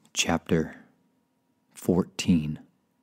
Chapter 14.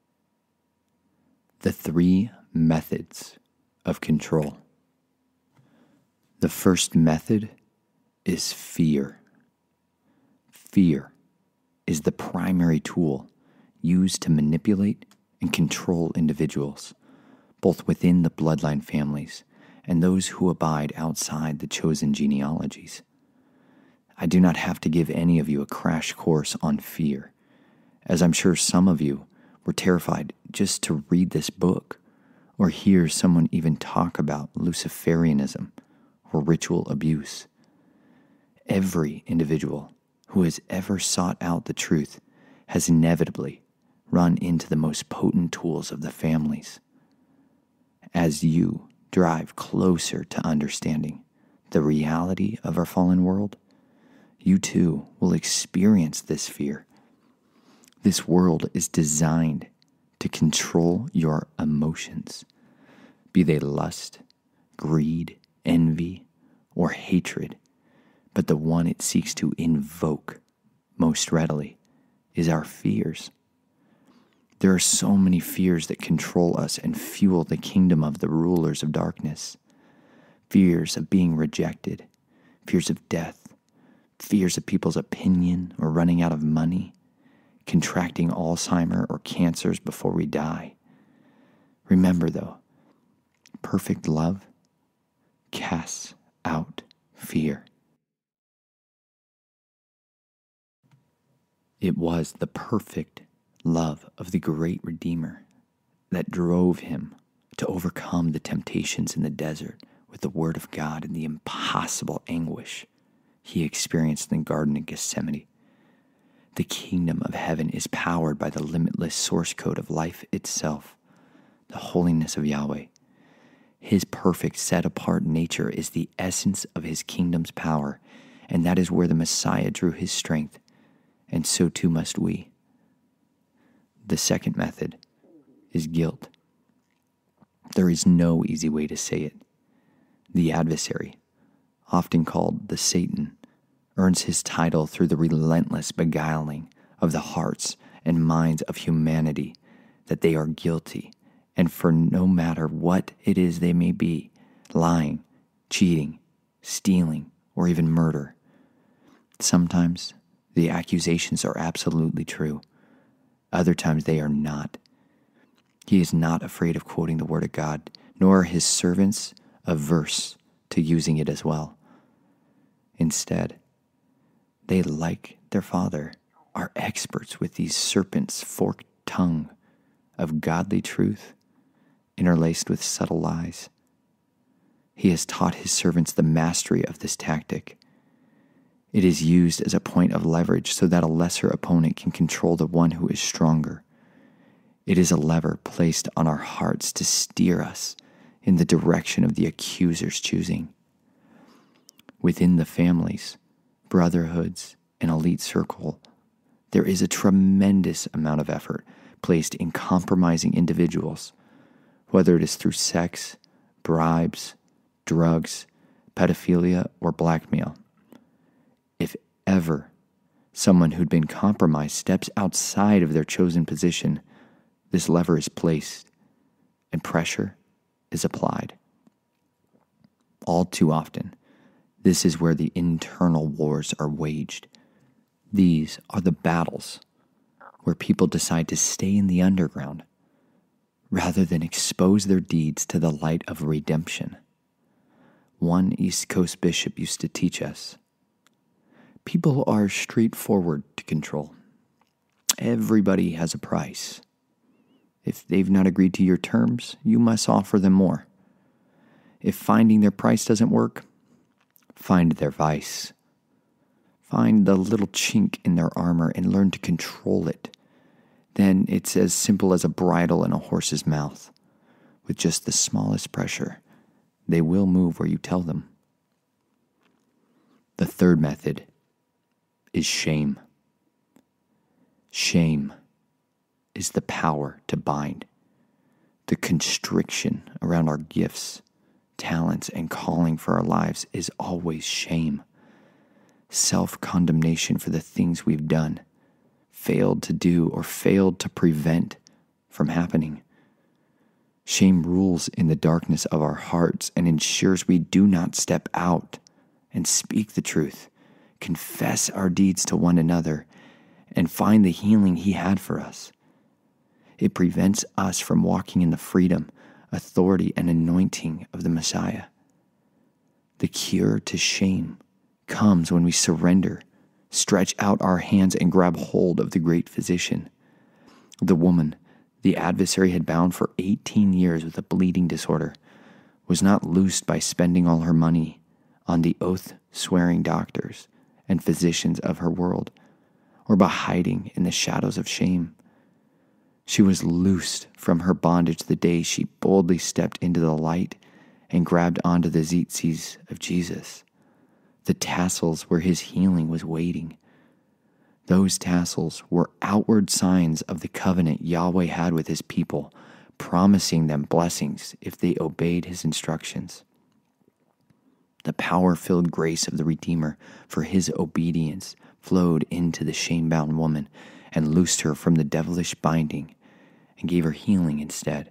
The 3 methods of control. The first method is fear. Fear is the primary tool used to manipulate and control individuals, both within the bloodline families and those who abide outside the chosen genealogies. I do not have to give any of you a crash course on fear, as I'm sure some of you were terrified just to read this book or hear someone even talk about Luciferianism or ritual abuse. Every individual who has ever sought out the truth has inevitably run into the most potent tools of the families. As you drive closer to understanding the reality of our fallen world, you too will experience this fear. This world is designed to control your emotions, be they lust, greed, envy, or hatred. But the one it seeks to invoke most readily is our fears. There are so many fears that control us and fuel the kingdom of the rulers of darkness. Fears of being rejected, fears of death, fears of people's opinion or running out of money, contracting Alzheimer's or cancers before we die. Remember though, perfect love casts out fear. It was the perfect love of the great Redeemer that drove him to overcome the temptations in the desert with the word of God and the impossible anguish he experienced in the Garden of Gethsemane. The kingdom of heaven is powered by the limitless source code of life itself, the holiness of Yahweh. His perfect set-apart nature is the essence of his kingdom's power, and that is where the Messiah drew his strength, and so too must we. The second method is guilt. There is no easy way to say it. The adversary, often called the Satan, earns his title through the relentless beguiling of the hearts and minds of humanity that they are guilty, and for no matter what it is they may be, lying, cheating, stealing, or even murder. Sometimes the accusations are absolutely true. Other times they are not. He is not afraid of quoting the word of God, nor are his servants averse to using it as well. Instead, they, like their father, are experts with these serpents' forked tongue of godly truth interlaced with subtle lies. He has taught his servants the mastery of this tactic. It is used as a point of leverage so that a lesser opponent can control the one who is stronger. It is a lever placed on our hearts to steer us in the direction of the accuser's choosing. Within the families, brotherhoods, and elite circle, there is a tremendous amount of effort placed in compromising individuals, whether it is through sex, bribes, drugs, pedophilia, or blackmail. If ever someone who'd been compromised steps outside of their chosen position, this lever is placed and pressure is applied. All too often, this is where the internal wars are waged. These are the battles where people decide to stay in the underground rather than expose their deeds to the light of redemption. One East Coast bishop used to teach us, people are straightforward to control. Everybody has a price. If they've not agreed to your terms, you must offer them more. If finding their price doesn't work, find their vice. Find the little chink in their armor and learn to control it. Then it's as simple as a bridle in a horse's mouth. With just the smallest pressure, they will move where you tell them. The third method is shame. Shame is the power to bind. The constriction around our gifts, talents, and calling for our lives is always shame. Self-condemnation for the things we've done, failed to do or failed to prevent from happening. Shame rules in the darkness of our hearts and ensures we do not step out and speak the truth, confess our deeds to one another, and find the healing He had for us. It prevents us from walking in the freedom, authority, and anointing of the Messiah. The cure to shame comes when we surrender, stretch out our hands, and grab hold of the great physician. The woman the adversary had bound for 18 years with a bleeding disorder was not loosed by spending all her money on the oath-swearing doctors and physicians of her world, or by hiding in the shadows of shame. She was loosed from her bondage the day she boldly stepped into the light and grabbed onto the tzitzis of Jesus, the tassels where His healing was waiting. Those tassels were outward signs of the covenant Yahweh had with His people, promising them blessings if they obeyed His instructions. The power-filled grace of the Redeemer for His obedience flowed into the shame-bound woman and loosed her from the devilish binding and gave her healing instead.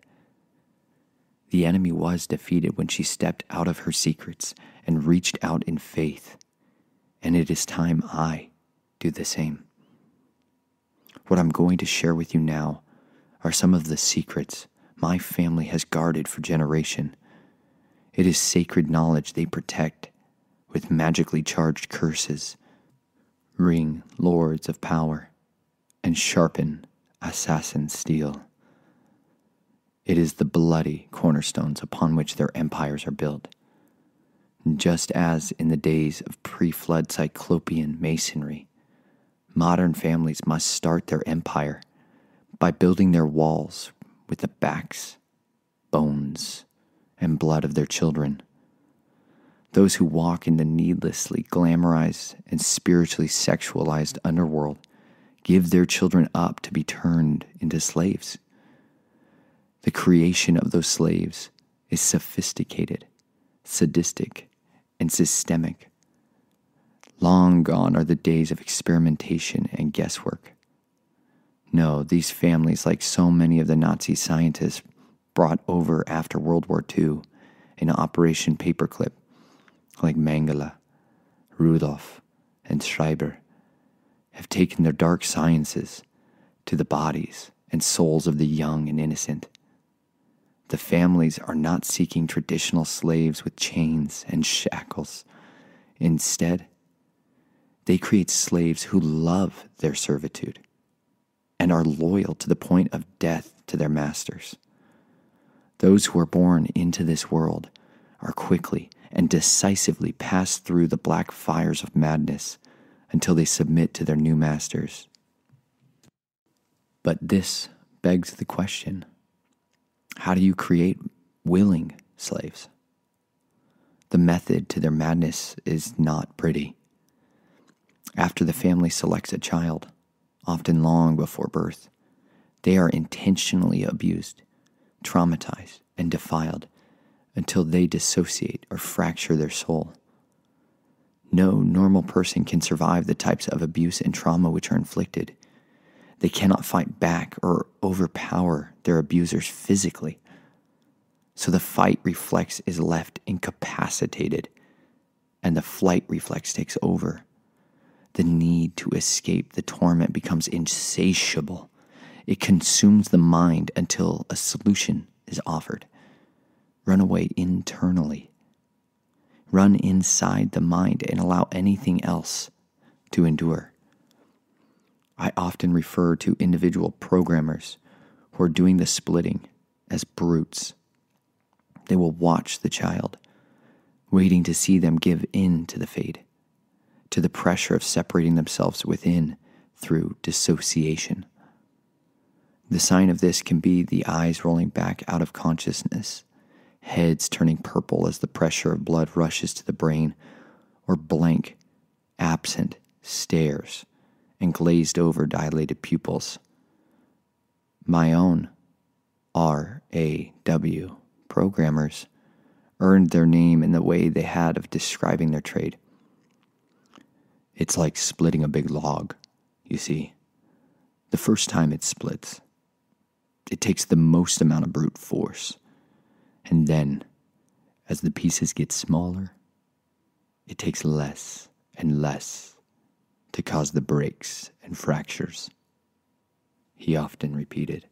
The enemy was defeated when she stepped out of her secrets and reached out in faith, and it is time I do the same. What I'm going to share with you now are some of the secrets my family has guarded for generation. It is sacred knowledge they protect with magically charged curses, ring lords of power, and sharpen assassin steel. It is the bloody cornerstones upon which their empires are built. Just as in the days of pre-flood cyclopean masonry, modern families must start their empire by building their walls with the backs, bones, and blood of their children. Those who walk in the needlessly glamorized and spiritually sexualized underworld give their children up to be turned into slaves. The creation of those slaves is sophisticated, sadistic, and systemic. Long gone are the days of experimentation and guesswork. No, these families, like so many of the Nazi scientists brought over after World War II in Operation Paperclip, like Mengele, Rudolph, and Schreiber, have taken their dark sciences to the bodies and souls of the young and innocent. The families are not seeking traditional slaves with chains and shackles. Instead, they create slaves who love their servitude and are loyal to the point of death to their masters. Those who are born into this world are quickly and decisively passed through the black fires of madness until they submit to their new masters. But this begs the question, how do you create willing slaves? The method to their madness is not pretty. After the family selects a child, often long before birth, they are intentionally abused, traumatized, and defiled until they dissociate or fracture their soul. No normal person can survive the types of abuse and trauma which are inflicted. They cannot fight back or overpower their abusers physically. So the fight reflex is left incapacitated, and the flight reflex takes over. The need to escape the torment becomes insatiable. It consumes the mind until a solution is offered. Run away internally. Run inside the mind and allow anything else to endure. I often refer to individual programmers who are doing the splitting as brutes. They will watch the child, waiting to see them give in to the fate, to the pressure of separating themselves within through dissociation. The sign of this can be the eyes rolling back out of consciousness, heads turning purple as the pressure of blood rushes to the brain, or blank, absent stares and glazed over dilated pupils. My own RAW programmers earned their name in the way they had of describing their trade. It's like splitting a big log, you see. The first time it splits, it takes the most amount of brute force. And then, as the pieces get smaller, it takes less and less to cause the breaks and fractures. He often repeated.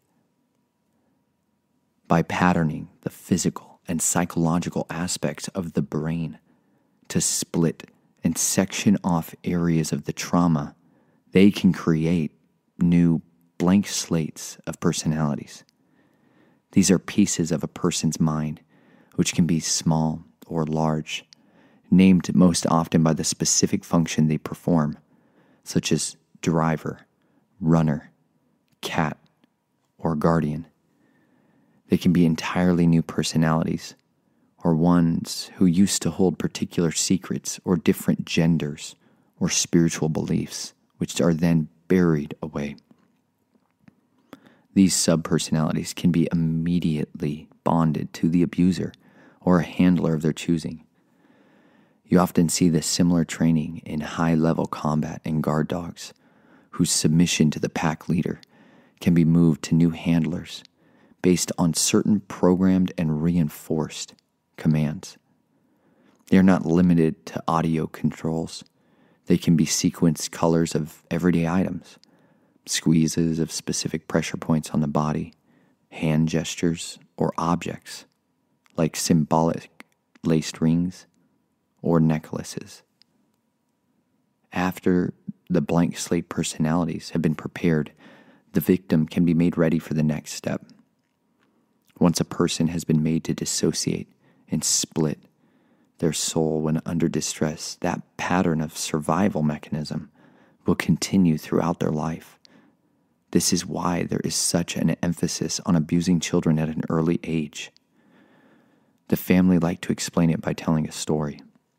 By patterning the physical and psychological aspects of the brain to split and section off areas of the trauma, they can create new blank slates of personalities. These are pieces of a person's mind, which can be small or large, named most often by the specific function they perform, such as driver, runner, cat, or guardian. They can be entirely new personalities, or ones who used to hold particular secrets or different genders or spiritual beliefs, which are then buried away. These subpersonalities can be immediately bonded to the abuser or a handler of their choosing. You often see this similar training in high-level combat and guard dogs, whose submission to the pack leader can be moved to new handlers based on certain programmed and reinforced commands. They are not limited to audio controls. They can be sequenced colors of everyday items, squeezes of specific pressure points on the body, hand gestures, or objects like symbolic laced rings or necklaces. After the blank slate personalities have been prepared, the victim can be made ready for the next step. Once a person has been made to dissociate and split their soul when under distress, that pattern of survival mechanism will continue throughout their life. This is why there is such an emphasis on abusing children at an early age. The family like to explain it by telling a story.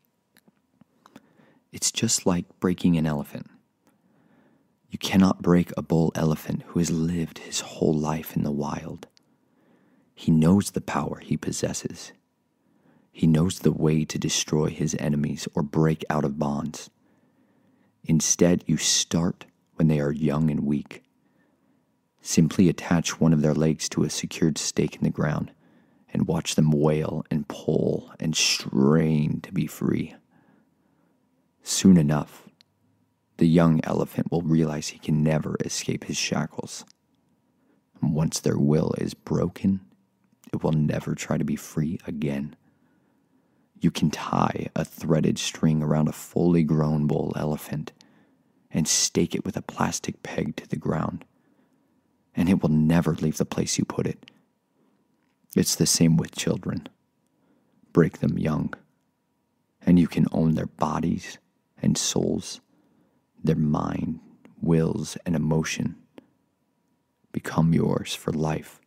It's just like breaking an elephant. You cannot break a bull elephant who has lived his whole life in the wild. He knows the power he possesses. He knows the way to destroy his enemies or break out of bonds. Instead, you start when they are young and weak. Simply attach one of their legs to a secured stake in the ground and watch them wail and pull and strain to be free. Soon enough, the young elephant will realize he can never escape his shackles. And once their will is broken, it will never try to be free again. You can tie a threaded string around a fully grown bull elephant and stake it with a plastic peg to the ground, and it will never leave the place you put it. It's the same with children. Break them young, and you can own their bodies and souls, their mind, wills, and emotion become yours for life.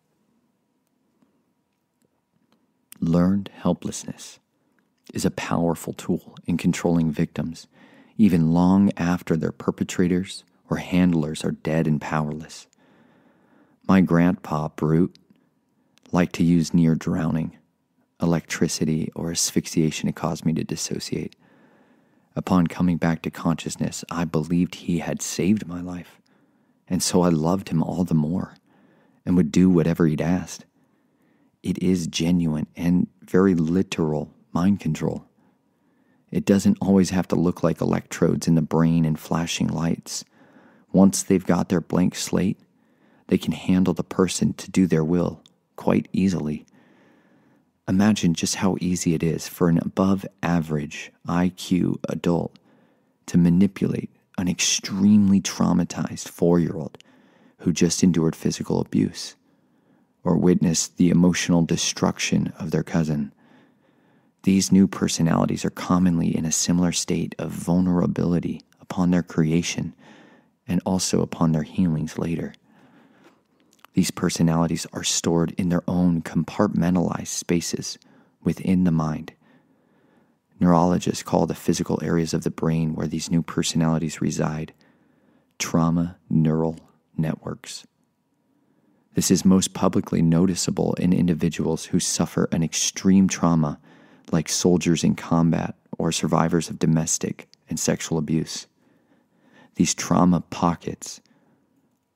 Learned helplessness is a powerful tool in controlling victims, even long after their perpetrators or handlers are dead and powerless. My grandpa, Brute, liked to use near drowning, electricity, or asphyxiation to cause me to dissociate. Upon coming back to consciousness, I believed he had saved my life, and so I loved him all the more and would do whatever he'd asked. It is genuine and very literal mind control. It doesn't always have to look like electrodes in the brain and flashing lights. Once they've got their blank slate, they can handle the person to do their will quite easily. Imagine just how easy it is for an above-average IQ adult to manipulate an extremely traumatized 4-year-old who just endured physical abuse or witnessed the emotional destruction of their cousin. These new personalities are commonly in a similar state of vulnerability upon their creation and also upon their healings later. These personalities are stored in their own compartmentalized spaces within the mind. Neurologists call the physical areas of the brain where these new personalities reside trauma neural networks. This is most publicly noticeable in individuals who suffer an extreme trauma, like soldiers in combat or survivors of domestic and sexual abuse. These trauma pockets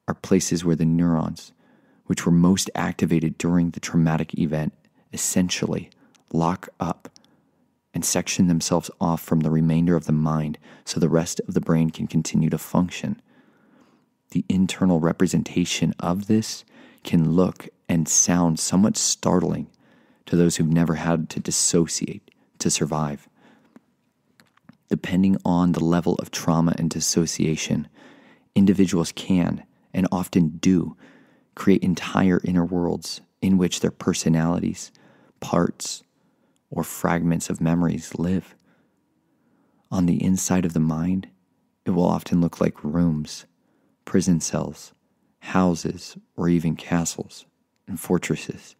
are places where the neurons, which were most activated during the traumatic event, essentially lock up and section themselves off from the remainder of the mind so the rest of the brain can continue to function. The internal representation of this can look and sound somewhat startling to those who've never had to dissociate to survive. Depending on the level of trauma and dissociation, individuals can, and often do, create entire inner worlds in which their personalities, parts, or fragments of memories live. On the inside of the mind, it will often look like rooms, prison cells, houses, or even castles and fortresses.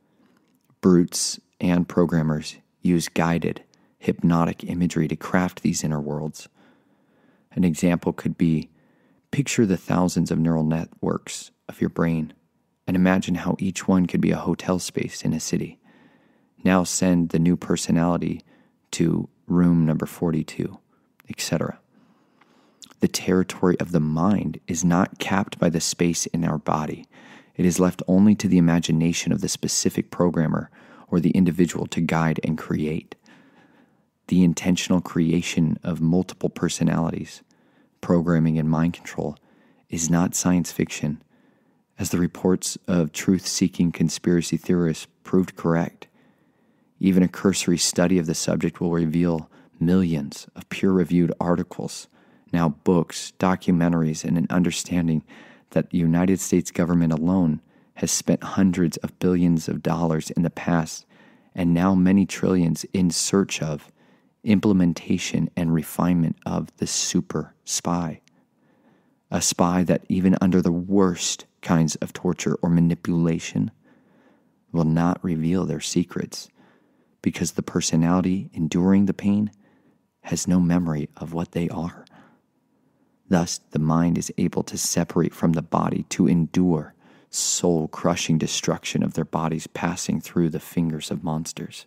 Brutes and programmers use guided, hypnotic imagery to craft these inner worlds. An example could be, picture the thousands of neural networks of your brain and imagine how each one could be a hotel space in a city. Now send the new personality to room number 42, etc. The territory of the mind is not capped by the space in our body. It is left only to the imagination of the specific programmer or the individual to guide and create. The intentional creation of multiple personalities, programming and mind control, is not science fiction, as the reports of truth-seeking conspiracy theorists proved correct. Even a cursory study of the subject will reveal millions of peer-reviewed articles, now books, documentaries, and an understanding that the United States government alone has spent hundreds of billions of dollars in the past and now many trillions in search of implementation and refinement of the super spy. A spy that even under the worst kinds of torture or manipulation will not reveal their secrets, because the personality enduring the pain has no memory of what they are. Thus, the mind is able to separate from the body to endure soul-crushing destruction of their bodies passing through the fingers of monsters.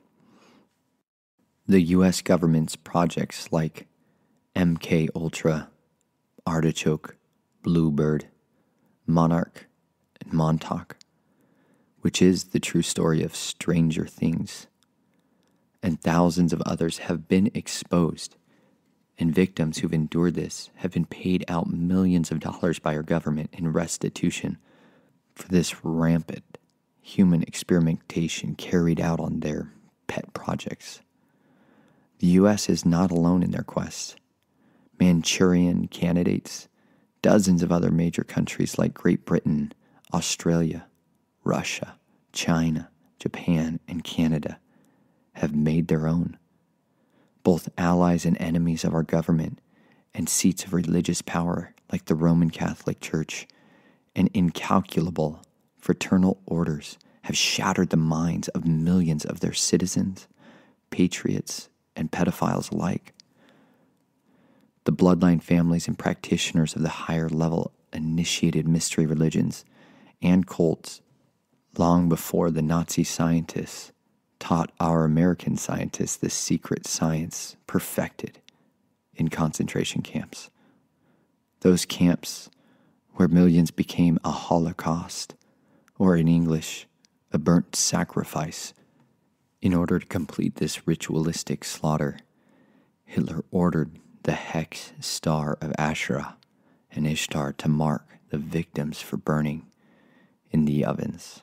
The U.S. government's projects like MK Ultra, Artichoke, Bluebird, Monarch, and Montauk, which is the true story of Stranger Things, and thousands of others have been exposed, and victims who've endured this have been paid out millions of dollars by our government in restitution for this rampant human experimentation carried out on their pet projects. The U.S. is not alone in their quest. Manchurian candidates, dozens of other major countries like Great Britain, Australia, Russia, China, Japan, and Canada have made their own. Both allies and enemies of our government and seats of religious power like the Roman Catholic Church and incalculable fraternal orders have shattered the minds of millions of their citizens, patriots, and pedophiles alike. The bloodline families and practitioners of the higher level initiated mystery religions and cults long before the Nazi scientists taught our American scientists this secret science perfected in concentration camps. Those camps where millions became a holocaust, or in English, a burnt sacrifice. In order to complete this ritualistic slaughter, Hitler ordered the hex star of Asherah and Ishtar to mark the victims for burning in the ovens.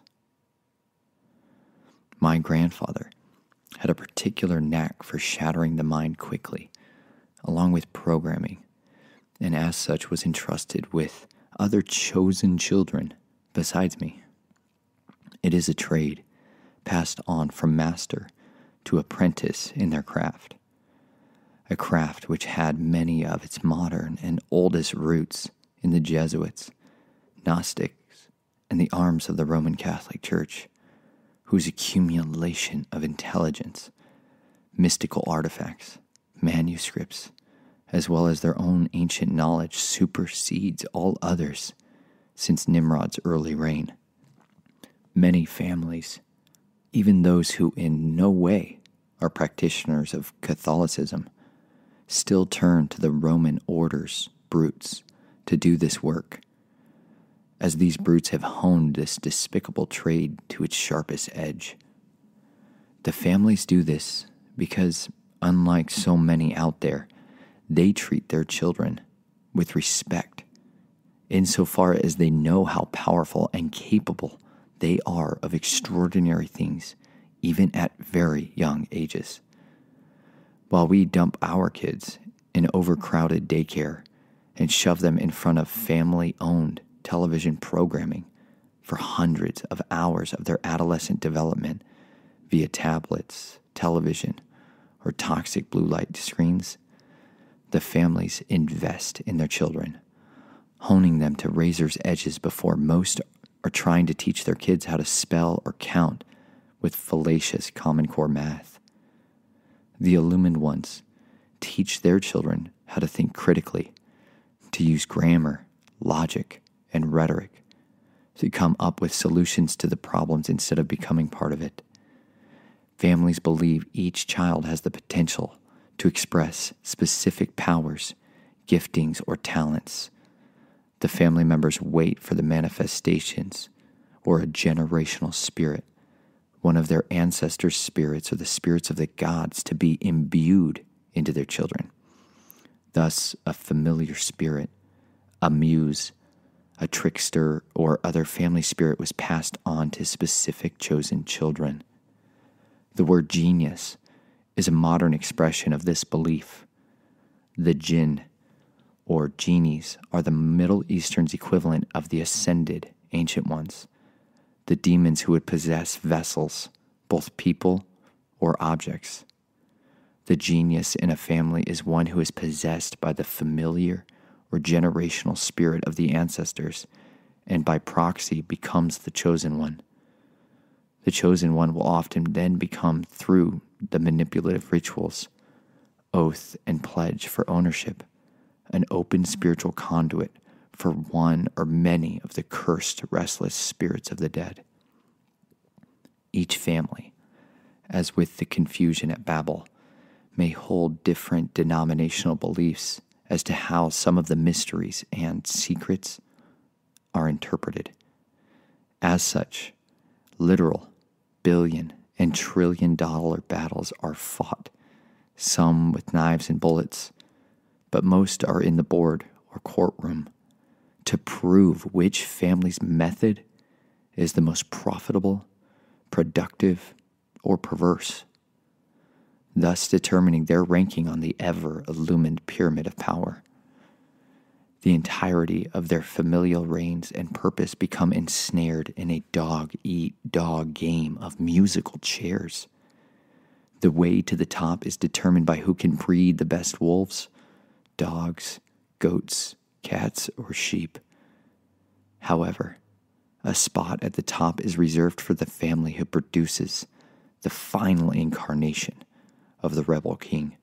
My grandfather had a particular knack for shattering the mind quickly, along with programming, and as such was entrusted with other chosen children besides me. It is a trade passed on from master to apprentice in their craft, a craft which had many of its modern and oldest roots in the Jesuits, Gnostics, and the arms of the Roman Catholic Church, whose accumulation of intelligence, mystical artifacts, manuscripts, as well as their own ancient knowledge supersedes all others since Nimrod's early reign. Many families, even those who in no way are practitioners of Catholicism, still turn to the Roman orders, brutes, to do this work, as these brutes have honed this despicable trade to its sharpest edge. The families do this because, unlike so many out there, they treat their children with respect, insofar as they know how powerful and capable they are of extraordinary things, even at very young ages. While we dump our kids in overcrowded daycare and shove them in front of family-owned television programming for hundreds of hours of their adolescent development via tablets, television, or toxic blue light screens, the families invest in their children, honing them to razor's edges before most are trying to teach their kids how to spell or count with fallacious Common Core math. The illumined ones teach their children how to think critically, to use grammar, logic, and rhetoric, to come up with solutions to the problems instead of becoming part of it. Families believe each child has the potential to express specific powers, giftings, or talents. The family members wait for the manifestations or a generational spirit, one of their ancestors' spirits or the spirits of the gods, to be imbued into their children. Thus, a familiar spirit, a muse, a trickster, or other family spirit was passed on to specific chosen children. The word genius is a modern expression of this belief. The jinn, or genies, are the Middle Eastern's equivalent of the ascended ancient ones, the demons who would possess vessels, both people or objects. The genius in a family is one who is possessed by the familiar or generational spirit of the ancestors, and by proxy becomes the chosen one. The chosen one will often then become, through the manipulative rituals, oath and pledge for ownership, an open spiritual conduit for one or many of the cursed, restless spirits of the dead. Each family, as with the confusion at Babel, may hold different denominational beliefs as to how some of the mysteries and secrets are interpreted. As such, literal billion and trillion-dollar battles are fought, some with knives and bullets, but most are in the board or courtroom, to prove which family's method is the most profitable, productive, or perverse, thus determining their ranking on the ever-illumined pyramid of power. The entirety of their familial reigns and purpose become ensnared in a dog-eat-dog game of musical chairs. The way to the top is determined by who can breed the best wolves, dogs, goats, cats, or sheep. However, a spot at the top is reserved for the family who produces the final incarnation of the rebel king.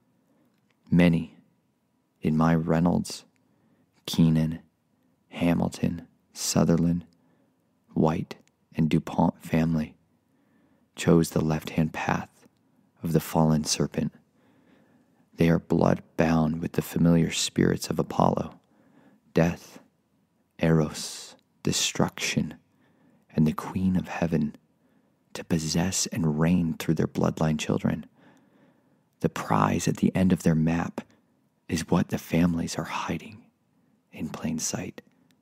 Many, in my Reynolds, Keenan, Hamilton, Sutherland, White, and DuPont family, chose the left-hand path of the fallen serpent. They are blood-bound with the familiar spirits of Apollo, death, Eros, destruction, and the Queen of Heaven, to possess and reign through their bloodline children. The prize at the end of their map is what the families are hiding in plain sight.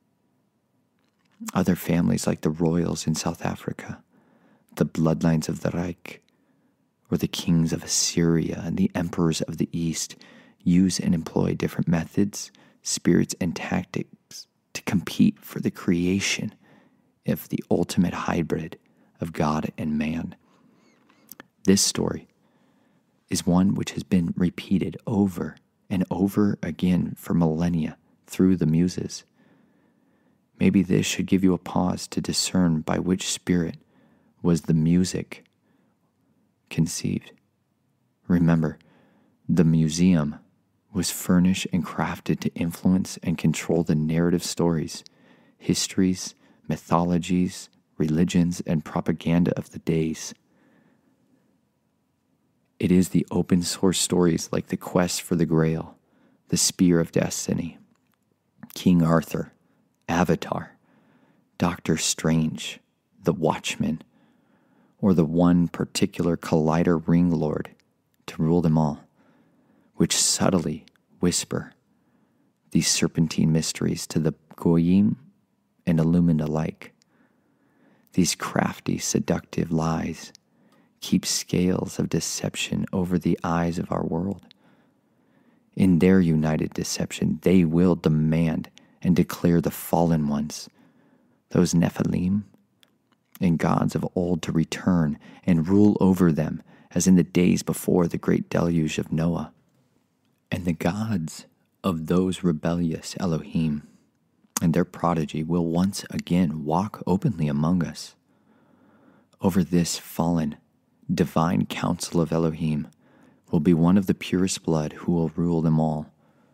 Other families, like the royals in South Africa, the bloodlines of the Reich, or the kings of Assyria and the emperors of the East, use and employ different methods, spirits, and tactics to compete for the creation of the ultimate hybrid of God and man. This story is one which has been repeated over and over again for millennia through the muses. Maybe this should give you a pause to discern by which spirit was the music conceived. Remember, the museum was furnished and crafted to influence and control the narrative stories, histories, mythologies, religions, and propaganda of the days. It is the open source stories like the quest for the Grail, the Spear of Destiny, King Arthur, Avatar, Doctor Strange, the Watchman, or the one particular Collider Ring Lord to rule them all, which subtly whisper these serpentine mysteries to the Goyim and illumined alike. These crafty, seductive lies keep scales of deception over the eyes of our world. In their united deception, they will demand and declare the fallen ones, those Nephilim and gods of old, to return and rule over them as in the days before the great deluge of Noah. And the gods of those rebellious Elohim and their prodigy will once again walk openly among us. Over this fallen, divine council of Elohim will be one of the purest blood who will rule them all.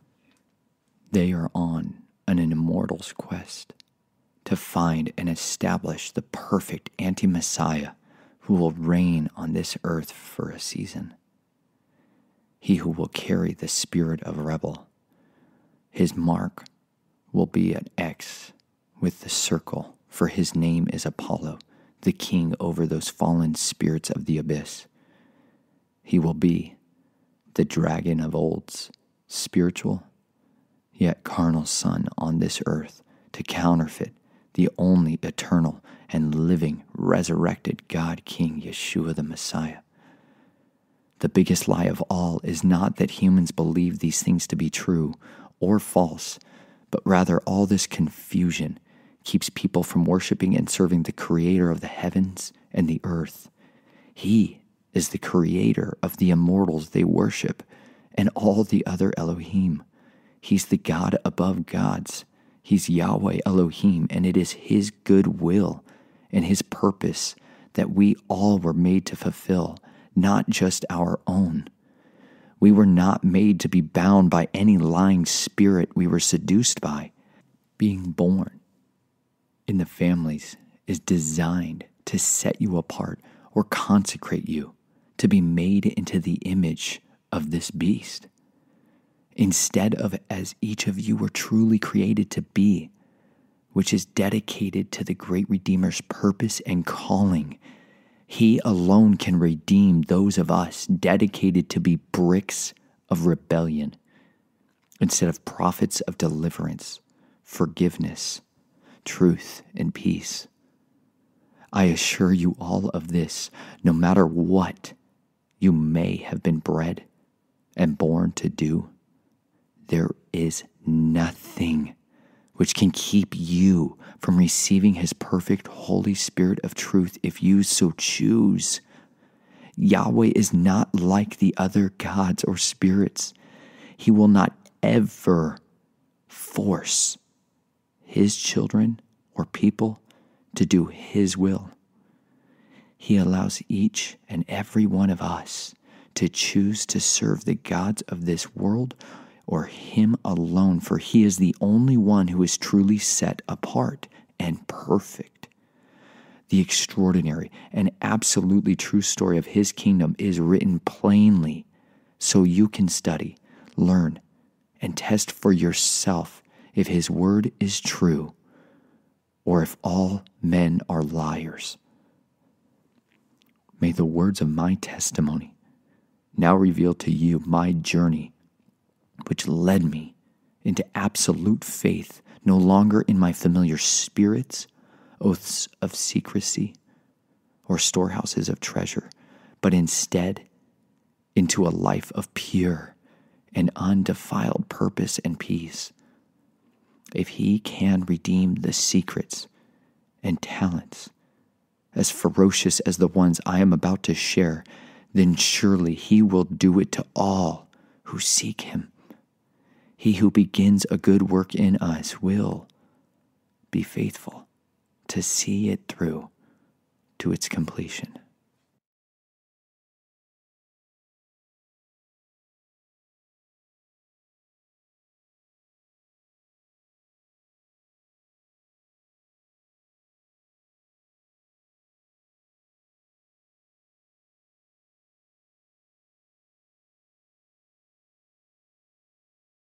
They are on an immortal's quest to find and establish the perfect anti-Messiah who will reign on this earth for a season. He who will carry the spirit of rebel. His mark will be an X with the circle, for his name is Apollo, the king over those fallen spirits of the abyss. He will be the dragon of old's spiritual, yet carnal son on this earth to counterfeit the only eternal and living resurrected God King Yeshua the Messiah. The biggest lie of all is not that humans believe these things to be true or false, but rather all this confusion keeps people from worshiping and serving the creator of the heavens and the earth. He is the creator of the immortals they worship and all the other Elohim. He's the God above gods. He's Yahweh Elohim, and it is his good will and his purpose that we all were made to fulfill, not just our own. We were not made to be bound by any lying spirit we were seduced by. Being born in the families is designed to set you apart or consecrate you to be made into the image of this beast, instead of as each of you were truly created to be, which is dedicated to the great Redeemer's purpose and calling. He alone can redeem those of us dedicated to be bricks of rebellion instead of prophets of deliverance, forgiveness, truth, and peace. I assure you all of this, no matter what you may have been bred and born to do, there is nothing which can keep you from receiving his perfect Holy Spirit of truth if you so choose. Yahweh is not like the other gods or spirits. He will not ever force his children or people to do his will. He allows each and every one of us to choose to serve the gods of this world or him alone, for he is the only one who is truly set apart and perfect. The extraordinary and absolutely true story of his kingdom is written plainly so you can study, learn, and test for yourself if his word is true or if all men are liars. May the words of my testimony now reveal to you my journey, which led me into absolute faith, no longer in my familiar spirits, oaths of secrecy, or storehouses of treasure, but instead into a life of pure and undefiled purpose and peace. If he can redeem the secrets and talents as ferocious as the ones I am about to share, then surely he will do it to all who seek him. He who begins a good work in us will be faithful to see it through to its completion.